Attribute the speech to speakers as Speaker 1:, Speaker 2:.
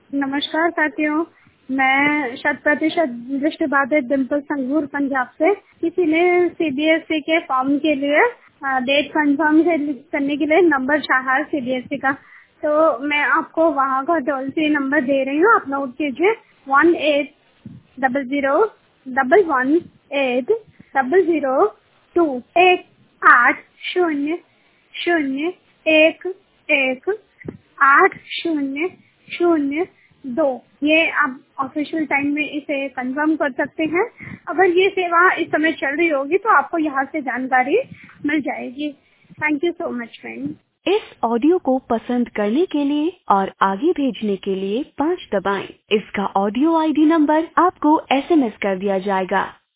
Speaker 1: नमस्कार साथियों, मैं 100% दृष्टिबाधित डिम्पल संगूर पंजाब से। किसी ने सीबीएसई के फॉर्म के लिए डेट कंफर्म करने के लिए नंबर चाहा है सीबीएसई का, तो मैं आपको वहाँ का टोल फ्री नंबर दे रही हूँ, आप नोट कीजिए 1800-118-002 1800-118-002। ये आप ऑफिशियल टाइम में इसे कंफर्म कर सकते हैं। अगर ये सेवा इस समय चल रही होगी तो आपको यहाँ से जानकारी मिल जाएगी। Thank you so much friend.
Speaker 2: इस ऑडियो को पसंद करने के लिए और आगे भेजने के लिए 5 दबाएं। इसका ऑडियो आईडी नंबर आपको एसएमएस कर दिया जाएगा।